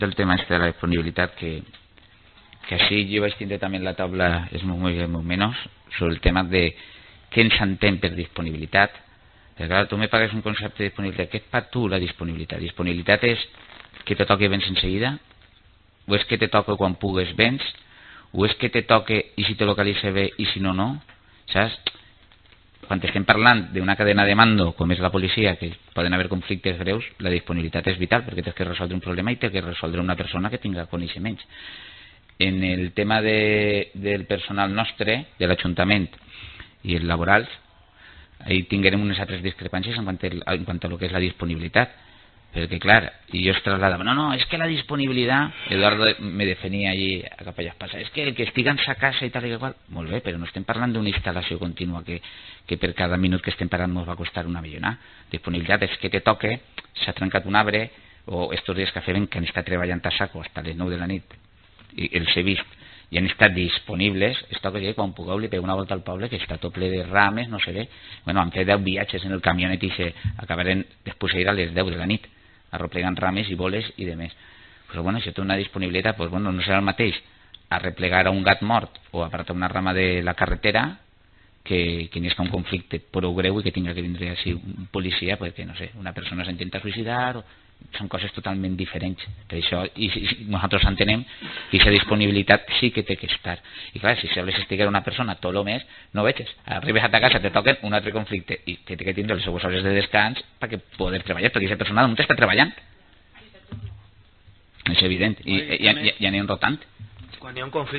el tema este de la disponibilitat, que així jo vaig tindre també la taula, és molt menys, sobre el tema de què ens entén per disponibilitat. Perquè clar, tu me pagues un concepte de disponibilitat. Què és per tu la disponibilitat? Disponibilitat és que te toque vens enseguida? O és que te toca quan pugues vens? O és que te toque i si te localitza bé i si no, no? Saps? Quan estem parlant d'una cadena de mando com és la policia, que poden haver conflictes greus, la disponibilitat és vital perquè tens que resoldre un problema i tens que resoldre una persona que tinga coneixements. En el tema del personal nostre, de l'Ajuntament i els laborals, ahí tinguem unes altres discrepàncies en quant a lo que és la disponibilitat, perquè clar, i jo es trasladava, no, és que la disponibilitat, Eduardo me definia allí a Capellàs Passa, és que el que estigui en sa casa i tal i qual, molt bé, però no estem parlant d'una instal·lació contínua que per cada minut que estem parant ens va costar una millonada. Disponibilitat és que te toque, s'ha trencat un arbre, o estos dies que fem que han estat treballant a saco fins a les 9 de la nit, i els he vist, i han estat disponibles, es toca que quan pugueu li pego una volta al poble que està tot ple de rames, no sé bé, bueno, han fet 10 viatges en el camionet i acabarem després d'ir a les 10 de la nit arreplegant rames i boles i demés. Però bueno, si té una disponibilitat, pues bueno, no serà el mateix arreplegar a un gat mort o apartar una rama de la carretera que n'hi ha un conflicte prou greu i que tinga que vindre així un policia perquè, no sé, una persona s'intenta suïcidar o... són coses totalment diferents. Per això i nosaltres entenem que aquesta disponibilitat sí que té que estar. I clar, si sols estiguera una persona tot el mes, no veges. Arribes a ta casa, te toquen un altre conflicte i té que tindre les seues hores de descans perquè poder treballar, perquè aquesta persona damunt està treballant. És evident. I ja n'hi ha un rotant. Quan hi ha un conflicte